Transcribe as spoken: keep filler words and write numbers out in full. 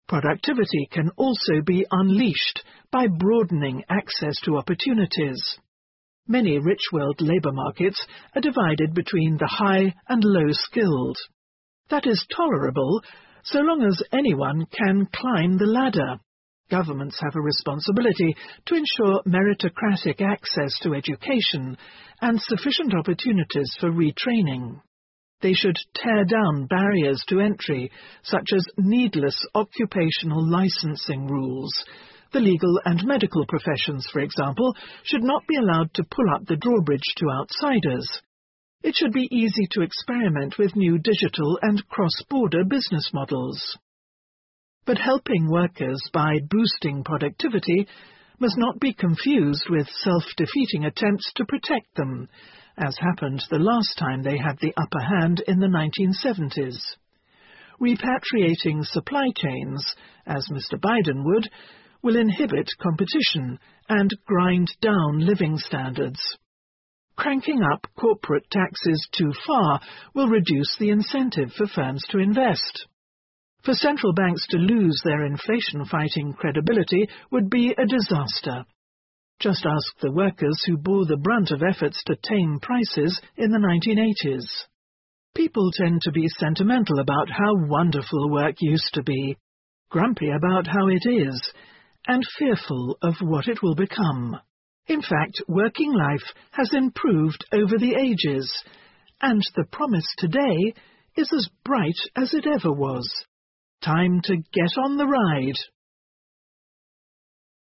Productivity can also be unleashed by broadening access to opportunities. Many rich world labour markets are divided between the high and low-skilled. That is tolerable so long as anyone can climb the ladder. Governments have a responsibility to ensure meritocratic access to education and sufficient opportunities for retraining. They should tear down barriers to entry, such as needless occupational licensing rules. The legal and medical professions, for example, should not be allowed to pull up the drawbridge to outsiders. It should be easy to experiment with new digital and cross-border business models. But helping workers by boosting productivity must not be confused with self-defeating attempts to protect them, as happened the last time they had the upper hand in the nineteen seventies. Repatriating supply chains, as Mister Biden would, will inhibit competition and grind down living standards. Cranking up corporate taxes too far will reduce the incentive for firms to invest. For central banks to lose their inflation-fighting credibility would be a disaster. Just ask the workers who bore the brunt of efforts to tame prices in the nineteen eighties. People tend to be sentimental about how wonderful work used to be, grumpy about how it is, and fearful of what it will become. In fact, working life has improved over the ages, and the promise today is as bright as it ever was. Time to get on the ride.